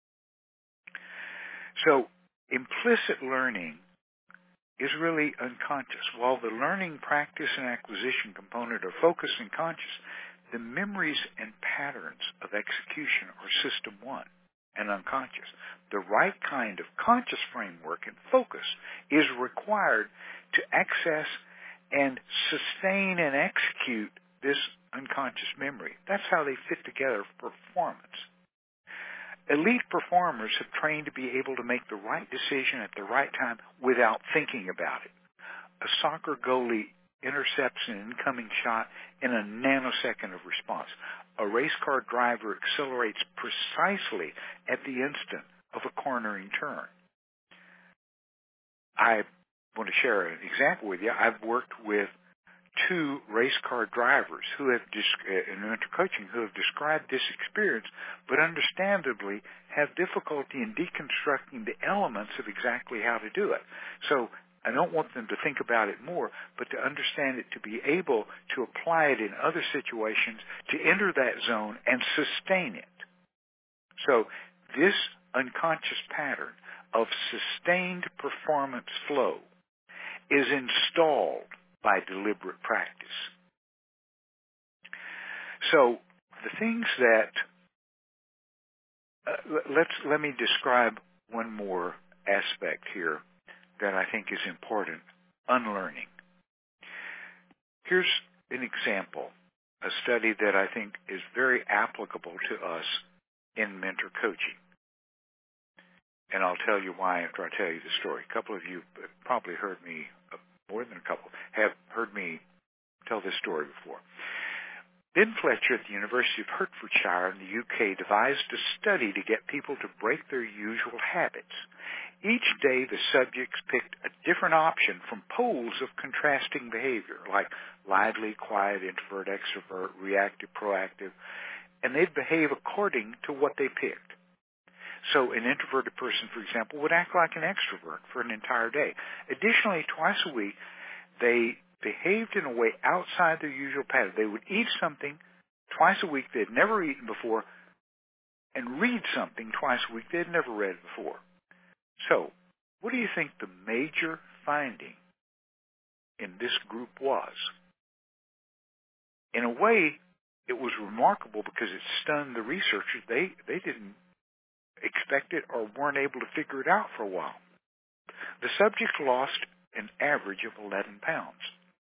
So, implicit learning is really unconscious. While the learning, practice, and acquisition component are focused and conscious, the memories and patterns of execution are system one and unconscious. The right kind of conscious framework and focus is required to access and sustain and execute this unconscious memory. That's how they fit together for performance. Elite performers have trained to be able to make the right decision at the right time without thinking about it. A soccer goalie intercepts an incoming shot in a nanosecond of response. A race car driver accelerates precisely at the instant of a cornering turn. I want to share an example with you. I've worked with two race car drivers who have, in mentor coaching, who have described this experience, but understandably have difficulty in deconstructing the elements of exactly how to do it. So I don't want them to think about it more, but to understand it, to be able to apply it in other situations, to enter that zone and sustain it. So this unconscious pattern of sustained performance flow is installed by deliberate practice. So the things that, uh, let's, let me describe one more aspect here that I think is important, unlearning. Here's an example, a study that I think is very applicable to us in mentor coaching. And I'll tell you why after I tell you the story. A couple of you probably heard me, more than a couple, have heard me tell this story before. Ben Fletcher at the University of Hertfordshire in the U K devised a study to get people to break their usual habits. Each day, the subjects picked a different option from poles of contrasting behavior, like lively, quiet, introvert, extrovert, reactive, proactive, and they'd behave according to what they picked. So an introverted person, for example, would act like an extrovert for an entire day. Additionally, twice a week, they behaved in a way outside their usual pattern. They would eat something twice a week they'd never eaten before and read something twice a week they'd never read before. So, what do you think the major finding in this group was? In a way, it was remarkable because it stunned the researchers. They, they didn't expect it or weren't able to figure it out for a while. The subjects lost an average of eleven pounds.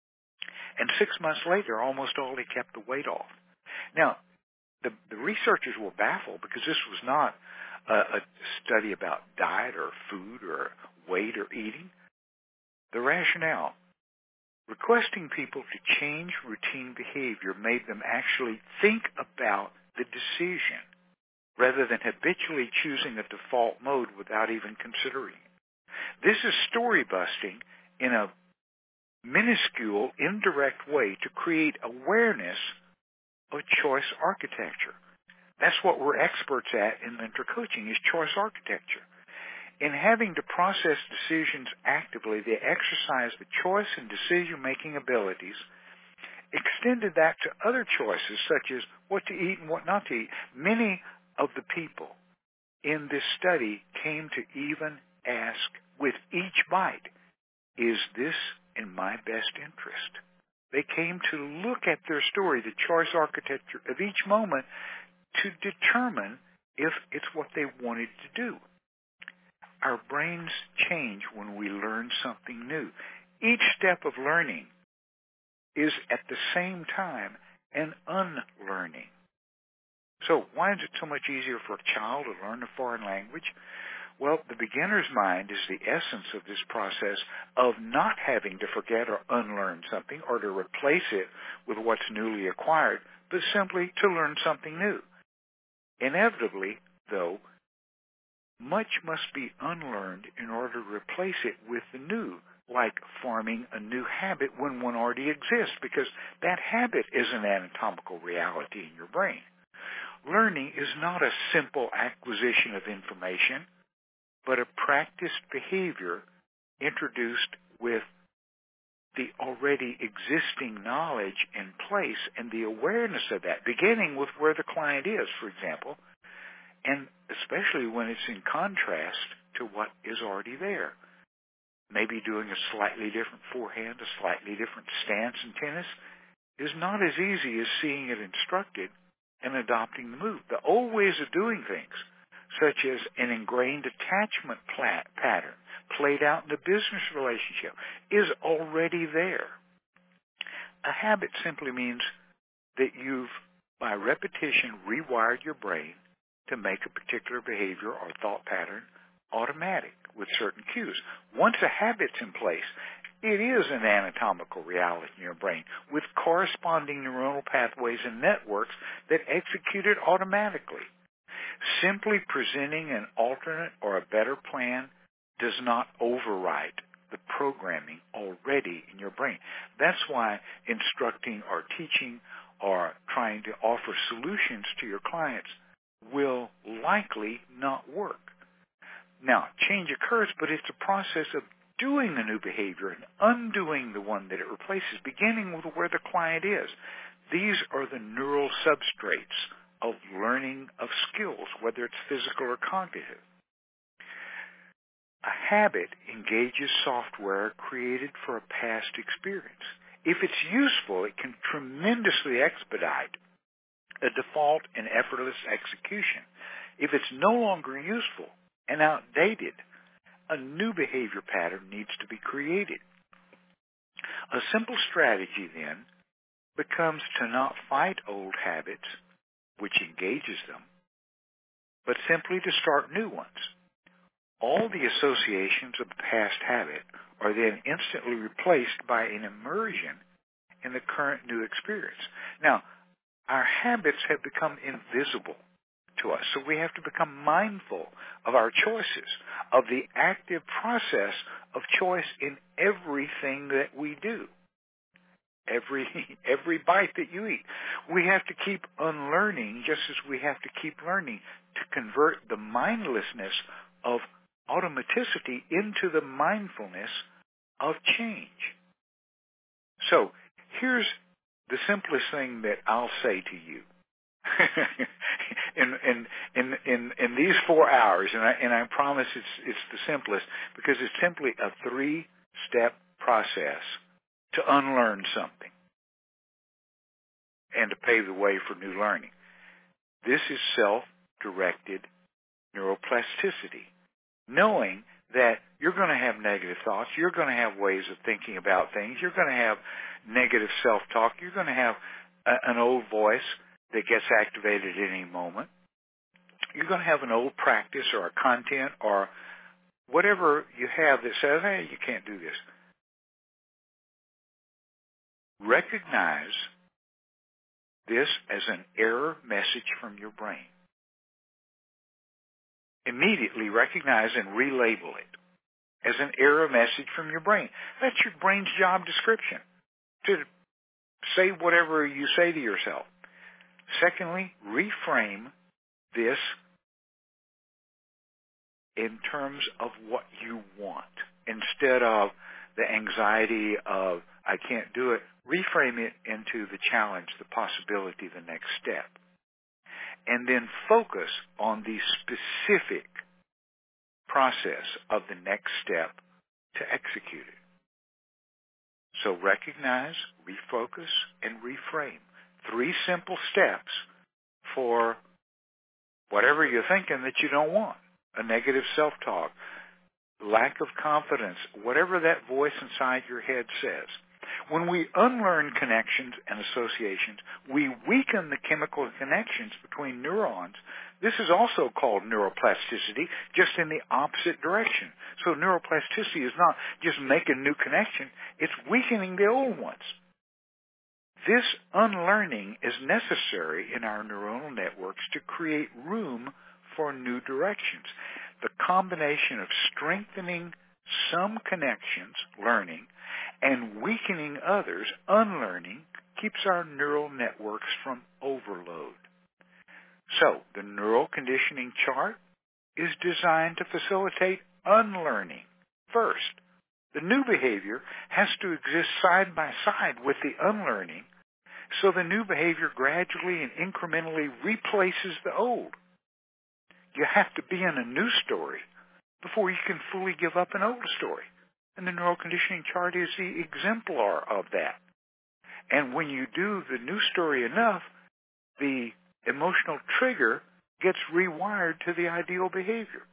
And six months later, almost all had kept the weight off. Now, the, the researchers were baffled because this was not a, a study about diet or food or weight or eating. The rationale, requesting people to change routine behavior made them actually think about the decision rather than habitually choosing a default mode without even considering it. This is story busting in a minuscule, indirect way to create awareness of choice architecture. That's what we're experts at in mentor coaching, is choice architecture. In having to process decisions actively, they exercise the choice and decision-making abilities, extended that to other choices such as what to eat and what not to eat. Many of the people in this study came to even ask with each bite, is this in my best interest? They came to look at their story, the choice architecture of each moment, to determine if it's what they wanted to do. Our brains change when we learn something new. Each step of learning is at the same time an unlearning. So why is it so much easier for a child to learn a foreign language? Well, the beginner's mind is the essence of this process of not having to forget or unlearn something or to replace it with what's newly acquired, but simply to learn something new. Inevitably, though, much must be unlearned in order to replace it with the new, like forming a new habit when one already exists, because that habit is an anatomical reality in your brain. Learning is not a simple acquisition of information, but a practiced behavior introduced with the already existing knowledge in place and the awareness of that, beginning with where the client is, for example, and especially when it's in contrast to what is already there. Maybe doing a slightly different forehand, a slightly different stance in tennis is not as easy as seeing it instructed and adopting the move. The old ways of doing things, such as an ingrained attachment plat- pattern played out in a business relationship, is already there. A habit simply means that you've, by repetition, rewired your brain to make a particular behavior or thought pattern automatic with certain cues. Once a habit's in place, it is an anatomical reality in your brain with corresponding neuronal pathways and networks that execute it automatically. Simply presenting an alternate or a better plan does not override the programming already in your brain. That's why instructing or teaching or trying to offer solutions to your clients will likely not work. Now, change occurs, but it's a process of doing a new behavior and undoing the one that it replaces, beginning with where the client is. These are the neural substrates of learning of skills, whether it's physical or cognitive. A habit engages software created for a past experience. If it's useful, it can tremendously expedite a default and effortless execution. If it's no longer useful and outdated, a new behavior pattern needs to be created. A simple strategy, then, becomes to not fight old habits, which engages them, but simply to start new ones. All the associations of the past habit are then instantly replaced by an immersion in the current new experience. Now, our habits have become invisible to us, so we have to become mindful of our choices. of the active process of choice in everything that we do. Every every bite that you eat. We have to keep unlearning just as we have to keep learning to convert the mindlessness of automaticity into the mindfulness of change. So here's the simplest thing that I'll say to you. in, in in in in these four hours, and I and I promise it's it's the simplest because it's simply a three-step process to unlearn something and to pave the way for new learning. This is self-directed neuroplasticity, knowing that you're going to have negative thoughts, you're going to have ways of thinking about things, you're going to have negative self-talk, you're going to have a, an old voice that gets activated at any moment. You're going to have an old practice or a content or whatever you have that says, hey, you can't do this. Recognize this as an error message from your brain. Immediately recognize and relabel it as an error message from your brain. That's your brain's job description, to say whatever you say to yourself. Secondly, reframe this in terms of what you want. Instead of the anxiety of, I can't do it, reframe it into the challenge, the possibility, the next step. And then focus on the specific process of the next step to execute it. So recognize, refocus, and reframe. Three simple steps for whatever you're thinking that you don't want. A negative self-talk, lack of confidence, whatever that voice inside your head says. When we unlearn connections and associations, we weaken the chemical connections between neurons. This is also called neuroplasticity, just in the opposite direction. So neuroplasticity is not just making new connections, it's weakening the old ones. This unlearning is necessary in our neuronal networks to create room for new directions. The combination of strengthening some connections, learning, and weakening others, unlearning, keeps our neural networks from overload. So, the neural conditioning chart is designed to facilitate unlearning. First, the new behavior has to exist side by side with the unlearning, so the new behavior gradually and incrementally replaces the old. You have to be in a new story before you can fully give up an old story. And the neural conditioning chart is the exemplar of that. And when you do the new story enough, the emotional trigger gets rewired to the ideal behavior.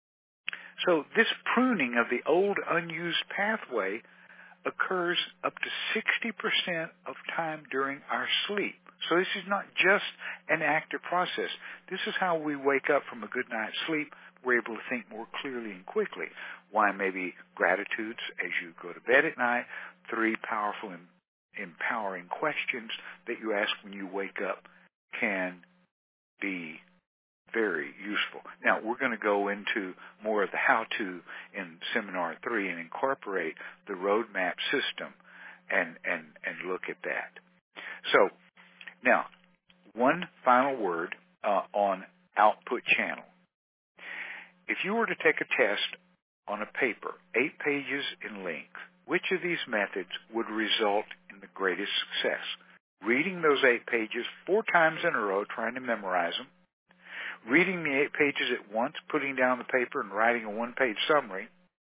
So this pruning of the old unused pathway occurs up to sixty percent of time during our sleep. So this is not just an active process. This is how we wake up from a good night's sleep. We're able to think more clearly and quickly. Why maybe gratitudes as you go to bed at night, three powerful and empowering questions that you ask when you wake up can be very useful. Now, we're going to go into more of the how-to in Seminar three and incorporate the roadmap system and, and, and look at that. So, now, one final word uh, on output channel. If you were to take a test on a paper, eight pages in length, which of these methods would result in the greatest success? Reading those eight pages four times in a row, trying to memorize them, reading the eight pages at once, putting down the paper and writing a one-page summary,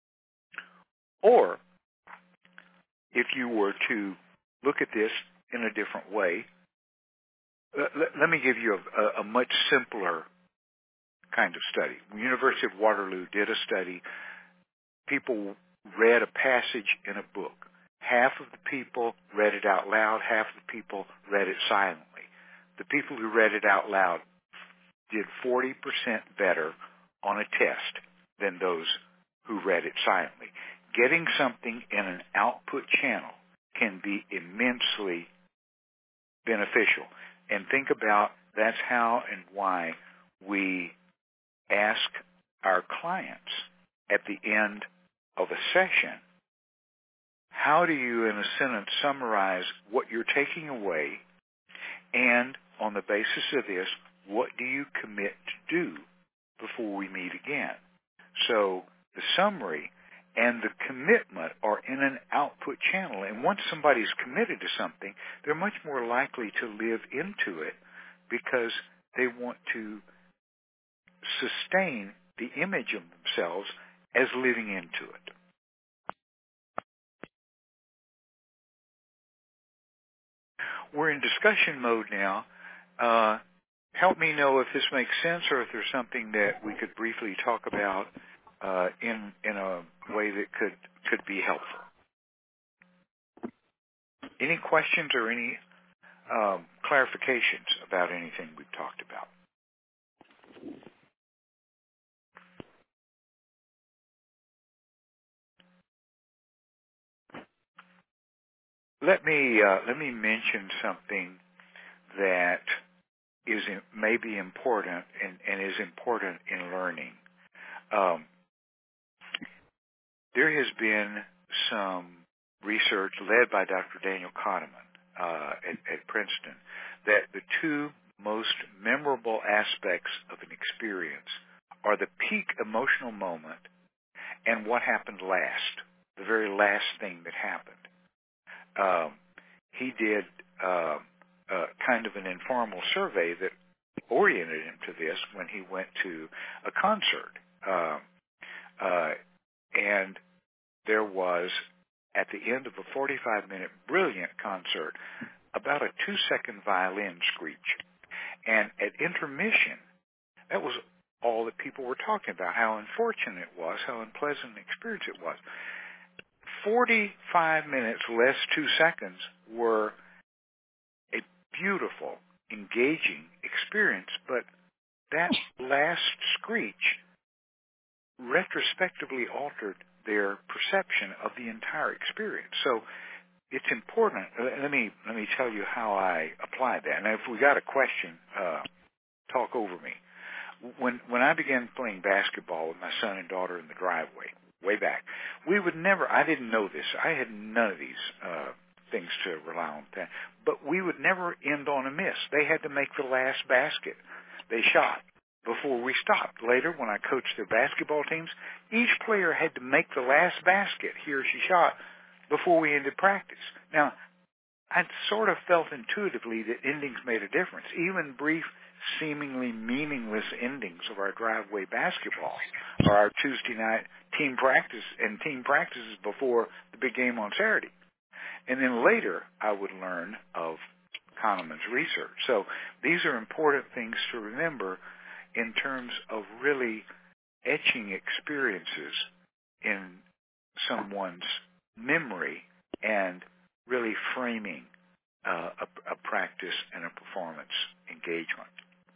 or if you were to look at this in a different way, let, let me give you a, a much simpler kind of study. The University of Waterloo did a study. People read a passage in a book. Half of the people read it out loud, half of the people read it silently. The people who read it out loud did forty percent better on a test than those who read it silently. Getting something in an output channel can be immensely beneficial. And think about that's how and why we ask our clients at the end of a session, how do you, in a sentence, summarize what you're taking away, and on the basis of this, what do you commit to do before we meet again? So the summary and the commitment are in an output channel, and once somebody's committed to something, they're much more likely to live into it because they want to sustain the image of themselves as living into it. We're in discussion mode now. Uh, help me know if this makes sense or if there's something that we could briefly talk about uh, in in a way that could could be helpful. Any questions or any um, clarifications about anything we've talked about? Let me uh, let me mention something that is maybe important and, and is important in learning. Um, there has been some research led by Doctor Daniel Kahneman uh, at, at Princeton that the two most memorable aspects of an experience are the peak emotional moment and what happened last, the very last thing that happened. Um, he did uh, uh, kind of an informal survey that oriented him to this when he went to a concert. Uh, uh, and there was, at the end of a forty-five minute brilliant concert, about a two-second violin screech. And at intermission, that was all that people were talking about, how unfortunate it was, how unpleasant an experience it was. forty-five minutes less two seconds were a beautiful, engaging experience, but that last screech retrospectively altered their perception of the entire experience. So it's important. Let me let me tell you how I applied that. And if we got a question, uh, talk over me. When when I began playing basketball with my son and daughter in the driveway, way back, we would never, I didn't know this, I had none of these uh, things to rely on, that, but we would never end on a miss. They had to make the last basket they shot before we stopped. Later, when I coached their basketball teams, each player had to make the last basket he or she shot before we ended practice. Now, I sort of felt intuitively that endings made a difference, even brief, seemingly meaningless endings of our driveway basketball or our Tuesday night team practice and team practices before the big game on Saturday. And then later, I would learn of Kahneman's research. So these are important things to remember in terms of really etching experiences in someone's memory and really framing uh, a, a practice and a performance engagement.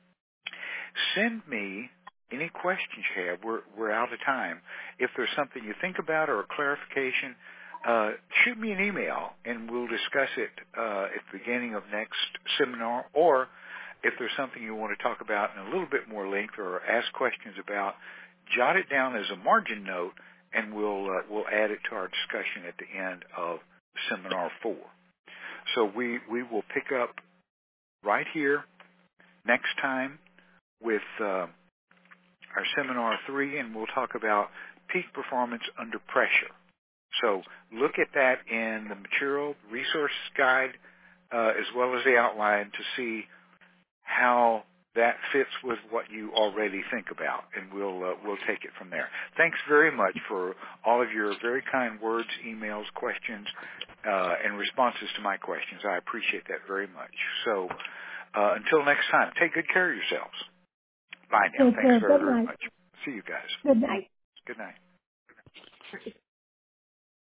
Send me any questions you have. We're, we're out of time. If there's something you think about or a clarification, uh, shoot me an email and we'll discuss it uh, at the beginning of next seminar. Or if there's something you want to talk about in a little bit more length or ask questions about, jot it down as a margin note and we'll uh, we'll add it to our discussion at the end of seminar four. So we, we will pick up right here next time with uh, our seminar three, and we'll talk about peak performance under pressure. So look at that in the material resource guide uh, as well as the outline to see how that fits with what you already think about, and we'll uh, we'll take it from there. Thanks very much for all of your very kind words, emails, questions, uh, and responses to my questions. I appreciate that very much. So uh, until next time, take good care of yourselves. Bye now. Take Thanks care. very, Good very night. much. See you guys. Good night. Good night.